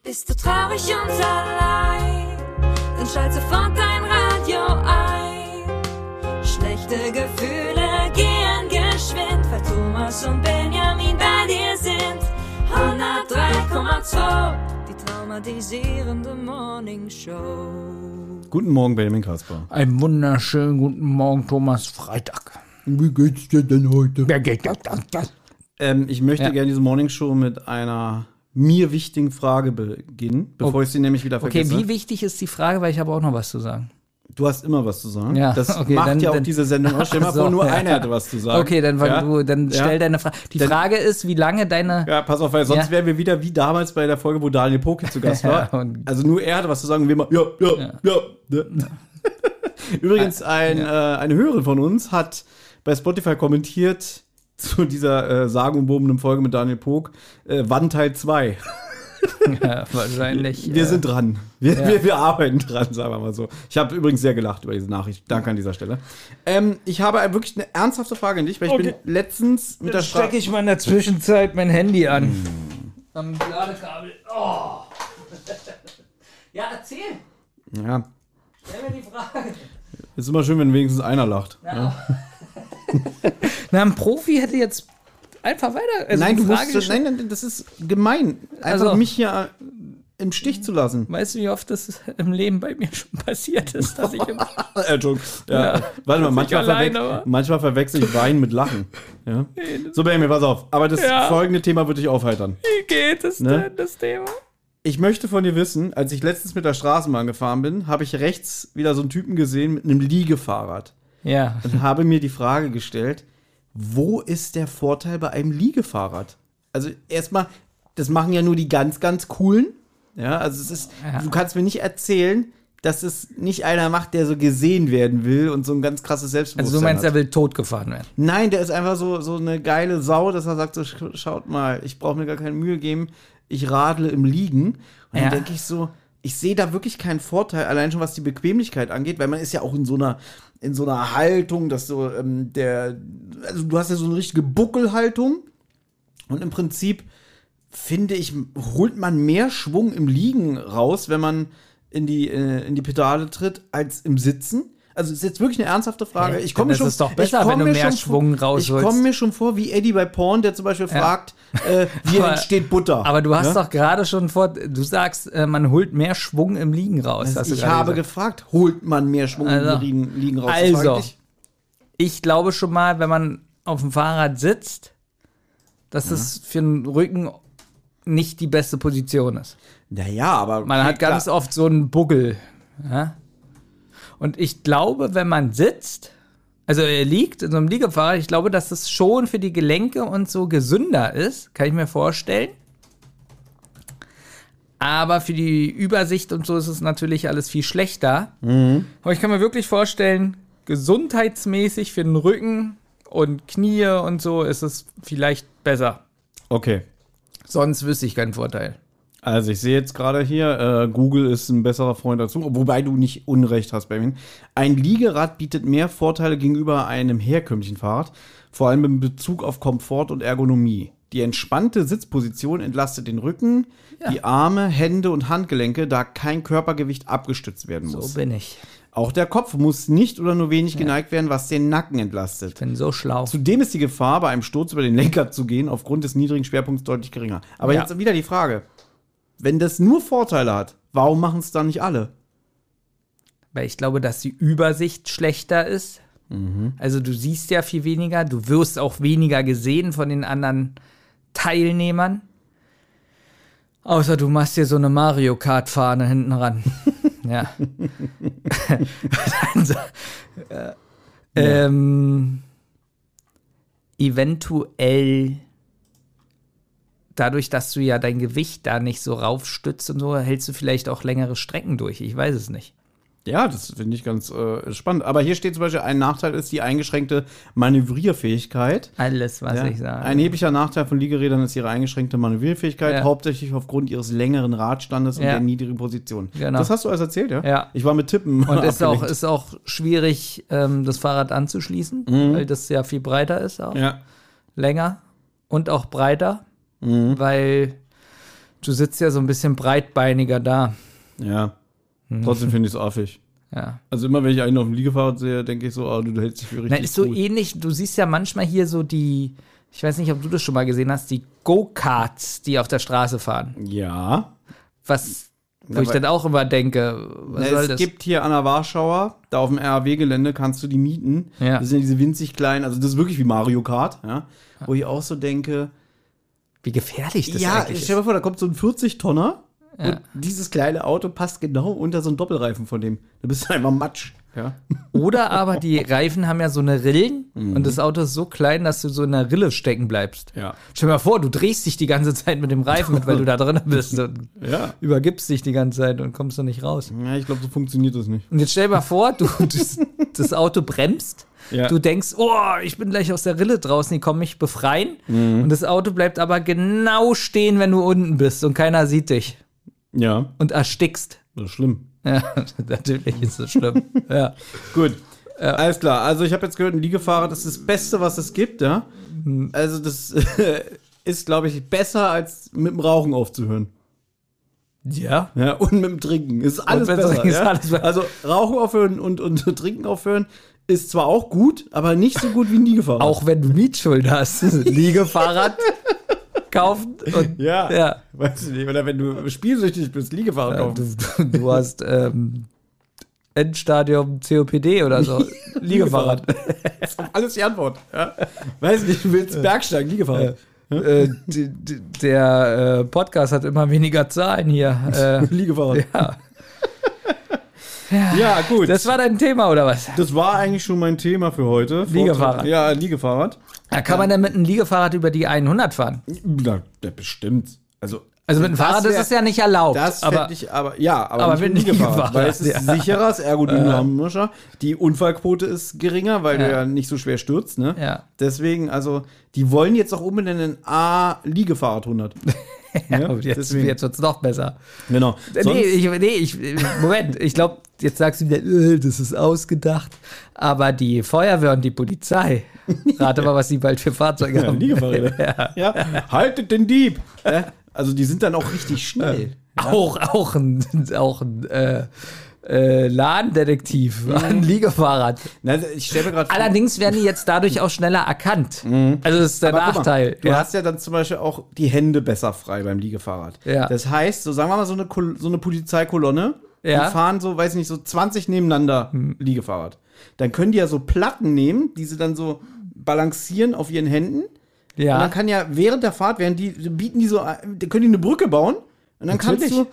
Bist du traurig und allein? Dann schalt sofort dein Radio ein. Schlechte Gefühle gehen geschwind, weil Thomas und Benjamin bei dir sind. 103,2, die traumatisierende Morning Show. Guten Morgen, Benjamin Kasper. Einen wunderschönen guten Morgen, Thomas. Freitag. Wie geht's dir denn heute? Wer geht das? Ich möchte gerne diese Morning Show mit einer mir wichtigen Frage beginnen, bevor ich sie nämlich wieder vergesse. Okay, wie wichtig ist die Frage, weil ich habe auch noch was zu sagen. Du hast immer was zu sagen. Ja, das okay, macht dann auch diese Sendung aus. Stell dir mal vor, nur einer hätte was zu sagen. Okay, dann, stell deine Frage. Die Frage ist, wie lange deine... Ja, pass auf, weil sonst wären wir wieder wie damals bei der Folge, wo Daniel Poke zu Gast war. Also nur er hatte was zu sagen und wir mal, ja. Übrigens, eine Hörerin von uns hat bei Spotify kommentiert zu dieser sagenumwobenen Folge mit Daniel Pog, wann Teil 2? Ja, wahrscheinlich. Wir sind dran. Wir arbeiten dran, sagen wir mal so. Ich habe übrigens sehr gelacht über diese Nachricht. Danke an dieser Stelle. Ich habe wirklich eine ernsthafte Frage an dich, weil ich bin letztens mit der stecke ich mal in der Zwischenzeit mein Handy an. Am Ladekabel. Oh. Ja, erzähl. Ja. Stell mir die Frage. Ist immer schön, wenn wenigstens einer lacht. Ja. Na, ein Profi hätte jetzt einfach weiter. Also nein, nein, das ist gemein. Einfach mich hier im Stich zu lassen. Weißt du, wie oft das im Leben bei mir schon passiert ist, dass ich Warte mal, manchmal verwechsel ich Weinen mit Lachen. Ja? So, Benjamin, pass auf. Aber das folgende Thema wird dich aufheitern. Wie geht es denn, das Thema? Ich möchte von dir wissen, als ich letztens mit der Straßenbahn gefahren bin, habe ich rechts wieder so einen Typen gesehen mit einem Liegefahrrad. Ja. Und habe mir die Frage gestellt, wo ist der Vorteil bei einem Liegefahrrad? Also erstmal, das machen ja nur die ganz, ganz coolen. Ja, also es ist, du kannst mir nicht erzählen, dass es nicht einer macht, der so gesehen werden will und so ein ganz krasses Selbstbewusstsein Also du meinst, hat. er will totgefahren werden? Nein, der ist einfach so eine geile Sau, dass er sagt so, schaut mal, ich brauche mir gar keine Mühe geben, ich radle im Liegen. Und dann denke ich so, ich sehe da wirklich keinen Vorteil, allein schon was die Bequemlichkeit angeht, weil man ist ja auch in so einer Haltung, dass so also du hast ja so eine richtige Buckelhaltung und im Prinzip, finde ich, holt man mehr Schwung im Liegen raus, wenn man in die Pedale tritt, als im Sitzen. Also ist jetzt wirklich eine ernsthafte Frage. Das ist doch besser, wenn du mehr Schwung rausholst. Ich komme mir schon vor, wie Eddie bei Porn, der zum Beispiel fragt, wie entsteht Butter. Aber du hast doch gerade schon du sagst, man holt mehr Schwung im Liegen raus. Also ich habe gefragt, holt man mehr Schwung im Liegen raus? Also, ich glaube schon mal, wenn man auf dem Fahrrad sitzt, dass es für den Rücken nicht die beste Position ist. Naja, aber man hat ganz oft so einen Buckel. Ja? Und ich glaube, wenn man sitzt, also er liegt in so einem Liegefahrrad, ich glaube, dass das schon für die Gelenke und so gesünder ist, kann ich mir vorstellen. Aber für die Übersicht und so ist es natürlich alles viel schlechter. Mhm. Aber ich kann mir wirklich vorstellen, gesundheitsmäßig für den Rücken und Knie und so ist es vielleicht besser. Okay. Sonst wüsste ich keinen Vorteil. Also ich sehe jetzt gerade hier, Google ist ein besserer Freund dazu, wobei du nicht Unrecht hast, Benjamin. Ein Liegerad bietet mehr Vorteile gegenüber einem herkömmlichen Fahrrad, vor allem in Bezug auf Komfort und Ergonomie. Die entspannte Sitzposition entlastet den Rücken, die Arme, Hände und Handgelenke, da kein Körpergewicht abgestützt werden muss. So bin ich. Auch der Kopf muss nicht oder nur wenig geneigt werden, was den Nacken entlastet. Ich bin so schlau. Zudem ist die Gefahr, bei einem Sturz über den Lenker zu gehen, aufgrund des niedrigen Schwerpunkts deutlich geringer. Aber jetzt wieder die Frage, wenn das nur Vorteile hat, warum machen es dann nicht alle? Weil ich glaube, dass die Übersicht schlechter ist. Mhm. Also du siehst ja viel weniger, du wirst auch weniger gesehen von den anderen Teilnehmern. Außer du machst dir so eine Mario Kart Fahne hinten ran. Ja. Eventuell dadurch, dass du ja dein Gewicht da nicht so raufstützt und so, hältst du vielleicht auch längere Strecken durch. Ich weiß es nicht. Ja, das finde ich ganz spannend. Aber hier steht zum Beispiel, ein Nachteil ist die eingeschränkte Manövrierfähigkeit. Alles, was ich sage. Ein erheblicher Nachteil von Liegerädern ist ihre eingeschränkte Manövrierfähigkeit, hauptsächlich aufgrund ihres längeren Radstandes und der niedrigen Position. Genau. Das hast du alles erzählt, ja? Ja. Ich war mit Tippen und ist auch schwierig, das Fahrrad anzuschließen, weil das ja viel breiter ist auch. Ja. Länger und auch breiter, weil Du sitzt ja so ein bisschen breitbeiniger da. Ja. Trotzdem finde ich es affig. Ja. Also immer, wenn ich einen auf dem Liegefahrrad sehe, denke ich so, du hältst dich für richtig Ist so gut. ähnlich, du siehst ja manchmal hier so ich weiß nicht, ob du das schon mal gesehen hast, die Go-Karts, die auf der Straße fahren. Ja. Wo ich dann auch immer denke, was soll das? Es gibt hier an der Warschauer, da auf dem RAW-Gelände, kannst du die mieten. Ja. Das sind ja diese winzig kleinen, also das ist wirklich wie Mario Kart, ja. Wo ich auch so denke, Wie gefährlich das ja, eigentlich stell dir mal vor, da kommt so ein 40-Tonner Ja. und dieses kleine Auto passt genau unter so einen Doppelreifen von dem. Da bist du einfach Matsch. Ja. Oder aber die Reifen haben ja so eine Rillen und das Auto ist so klein, dass du so in der Rille stecken bleibst. Ja. Stell dir mal vor, du drehst dich die ganze Zeit mit dem Reifen mit, weil du da drin bist und Ja. übergibst dich die ganze Zeit und kommst da nicht raus. Ja, ich glaube, so funktioniert das nicht. Und jetzt stell dir mal vor, das Auto bremst. Ja. Du denkst, oh, ich bin gleich aus der Rille draußen, die kommen mich befreien. Und das Auto bleibt aber genau stehen, wenn du unten bist und keiner sieht dich. Ja, Und erstickst. das ist schlimm. Ja, natürlich ist das schlimm. Ja. Gut, alles klar. Also ich habe jetzt gehört, ein Liegefahrrad ist das Beste, was es gibt, ja. Also das ist, glaube ich, besser, als mit dem Rauchen aufzuhören. Ja. Ja, und mit dem Trinken. Ist alles mit dem besser. Trinken ist Ja? alles besser. Also Rauchen aufhören und Trinken aufhören ist zwar auch gut, aber nicht so gut wie ein Liegefahrrad. Auch wenn du Mietschuld hast. Liegefahrrad kaufen und Ja. Weißt du nicht. Oder wenn du spielsüchtig bist, Liegefahrrad kaufen. du hast Endstadium COPD oder so. Liegefahrrad. Das ist auf alles die Antwort. Ja? Weiß nicht, du willst Bergsteigen, Liegefahrrad. Der Podcast hat immer weniger Zahlen hier. Liegefahrrad. Ja. Ja, gut. Das war dein Thema, oder was? Das war eigentlich schon mein Thema für heute. Liegefahrrad. Ja, Liegefahrrad. Da kann man dann mit einem Liegefahrrad über die 100 fahren. Na, bestimmt. Also Also mit dem Fahrrad ist es ja nicht erlaubt. Das aber fände ich aber aber nicht mit mit dem Liegefahrrad. Liegefahrrad, Weil es ist ja. sicherer, das Ergodynamischer. Die Unfallquote ist geringer, weil du ja nicht so schwer stürzt. Ne? Ja. Deswegen, also, die wollen jetzt auch umbenennen in A-Liegefahrrad 100. ja, und jetzt wird es noch besser. Genau. Moment, ich glaube, jetzt sagst du wieder, das ist ausgedacht. Aber die Feuerwehr und die Polizei, rate mal, was sie bald für Fahrzeuge haben. Liegefahrräder. Ja. Haltet den Dieb! Also, die sind dann auch richtig schnell. Auch ein Ladendetektiv, ein Liegefahrrad. Na, ich stelle mir gerade vor. Allerdings werden die jetzt dadurch auch schneller erkannt. Also das ist der Aber guck mal, Nachteil. du hast ja dann zum Beispiel auch die Hände besser frei beim Liegefahrrad. Ja. Das heißt, so sagen wir mal so eine Polizeikolonne, Ja. die fahren so, weiß nicht, so 20 nebeneinander Liegefahrrad. Dann können die ja so Platten nehmen, die sie dann so balancieren auf ihren Händen. Ja. Und dann kann ja während der Fahrt, können die eine Brücke bauen. Und dann Natürlich. kannst du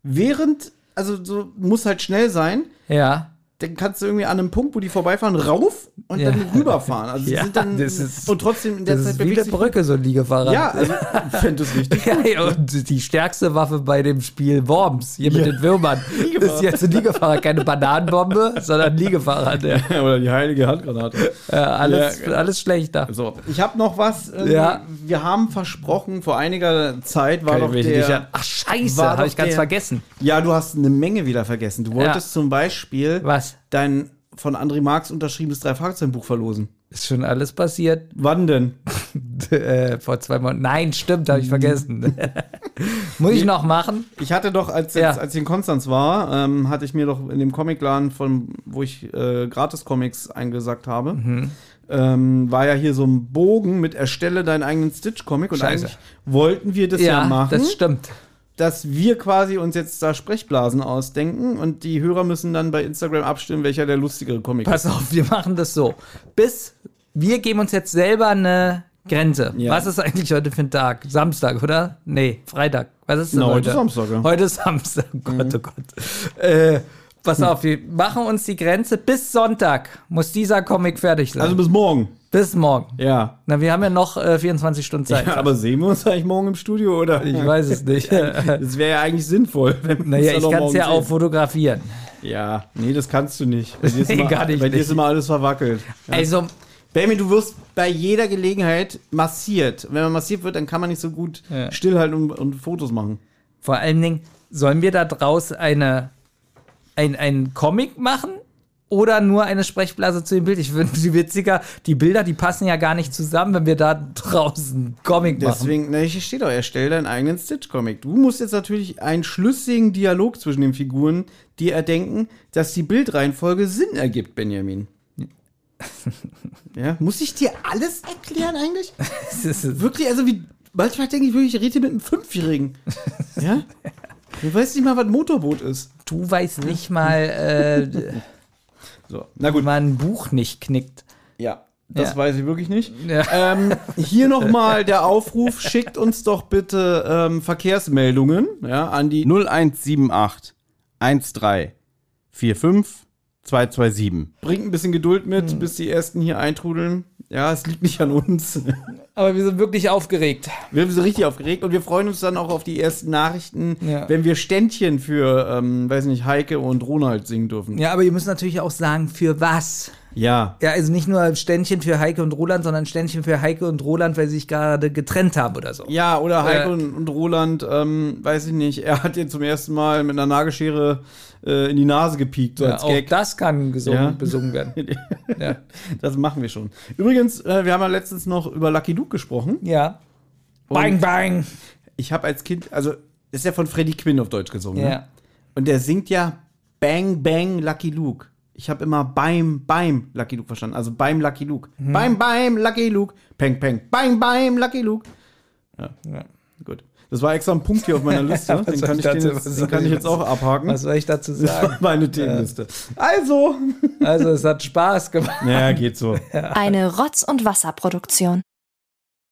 also so muss halt schnell sein. Ja. Dann kannst du irgendwie an einem Punkt, wo die vorbeifahren, rauf und dann rüberfahren. Also die Ja, sind dann das ist- und trotzdem in der Das Zeit ist wie eine bewegt sich- Brücke, so ein Liegefahrrad. Ja, also ich fände das richtig. Ja, und die stärkste Waffe bei dem Spiel Worms, hier mit den Würmern, ist jetzt ein Liegefahrrad. Keine Bananenbombe, sondern ein Liegefahrrad. Ja. Oder die heilige Handgranate. Alles schlechter. So, ich habe noch was. Ja. Wir haben versprochen, vor einiger Zeit war doch Ach, scheiße, war habe doch ich ganz der- vergessen. Ja, du hast eine Menge wieder vergessen. Du wolltest zum Beispiel Was? dein von André Marx unterschriebenes 3-Fragezeichen-Buch verlosen. Ist schon alles passiert. Wann denn? Vor 2 Monaten. Nein, stimmt, habe ich vergessen. Muss ich noch machen? Ich hatte doch, als ich in Konstanz war, hatte ich mir doch in dem Comicladen, wo ich Gratis-Comics eingesackt habe, war ja hier so ein Bogen mit Erstelle deinen eigenen Stitch-Comic. Und Scheiße. eigentlich wollten wir das ja machen, das stimmt. dass wir quasi uns jetzt da Sprechblasen ausdenken und die Hörer müssen dann bei Instagram abstimmen, welcher der lustigere Comic Pass ist. auf, wir machen das so. Wir geben uns jetzt selber eine Grenze. Ja. Was ist eigentlich heute für ein Tag? Samstag, oder? Nee, Freitag. Was ist denn Na, heute? heute ist Samstag, ja. Heute ist Samstag. Oh Gott, oh Gott. Pass auf, wir machen uns die Grenze. Bis Sonntag muss dieser Comic fertig sein. Also bis morgen. bis morgen. Ja. Na, wir haben ja noch 24 Stunden Zeit. Ja, aber sehen wir uns eigentlich morgen im Studio, oder? Ich weiß es nicht. Das wäre ja eigentlich sinnvoll, wenn wir uns Naja, dann ich noch kann es morgen ja sehen. auch fotografieren. Ja, nee, das kannst du nicht. Bei dir ist Nee, immer, gar nicht. bei dir ist immer alles verwackelt. Ja. Also, Benjamin, du wirst bei jeder Gelegenheit massiert. Und wenn man massiert wird, dann kann man nicht so gut Ja. stillhalten und Fotos machen. vor allen Dingen, sollen wir da draus einen Comic machen? oder nur eine Sprechblase zu dem Bild. Ich finde sie witziger. Die Bilder, die passen ja gar nicht zusammen, wenn wir da draußen einen Comic machen. Deswegen, hier steht doch, erstell deinen eigenen Stitch-Comic. Du musst jetzt natürlich einen schlüssigen Dialog zwischen den Figuren dir erdenken, dass die Bildreihenfolge Sinn ergibt, Benjamin. Ja, muss ich dir alles erklären eigentlich? Wirklich, also manchmal denke ich wirklich, ich rede hier mit einem 5-Jährigen. Ja? Du weißt nicht mal, was ein Motorboot ist. Du weißt nicht mal, so, na gut. wie man ein Buch nicht knickt. Ja, das Ja. weiß ich wirklich nicht. Ja. Hier nochmal der Aufruf, schickt uns doch bitte Verkehrsmeldungen an die 0178 13 45 227. Bringt ein bisschen Geduld mit, bis die ersten hier eintrudeln. Ja, es liegt nicht an uns. Aber wir sind wirklich aufgeregt. Wir sind richtig aufgeregt und wir freuen uns dann auch auf die ersten Nachrichten, Ja. wenn wir Ständchen für, weiß nicht, Heike und Ronald singen dürfen. Ja, aber ihr müsst natürlich auch sagen, für was. Ja. Ja, also nicht nur Ständchen für Heike und Roland, sondern Ständchen für Heike und Roland, weil sie sich gerade getrennt haben oder so. Ja, oder Heike und Roland, weiß ich nicht, er hat ihr zum ersten Mal mit einer Nagelschere in die Nase gepiekt, so Ja, als auch Gag. das kann besungen werden. Ja. Das machen wir schon. Übrigens, wir haben ja letztens noch über Lucky Luke gesprochen. Ja. Bang, bang. Ich habe als Kind, also ist ja von Freddie Quinn auf Deutsch gesungen. Ja. Ne? Und der singt ja Bang, Bang, Lucky Luke. Ich habe immer beim Lucky Luke verstanden. Also beim Lucky Luke. Beim Lucky Luke. Peng, peng. Beim Lucky Luke. Ja. Gut. Das war extra ein Punkt hier auf meiner Liste. Den kann ich jetzt auch abhaken. Was soll ich dazu Das sagen? war meine Themenliste. Also. Also, es hat Spaß gemacht. Ja, geht so. Eine Rotz- und Wasserproduktion.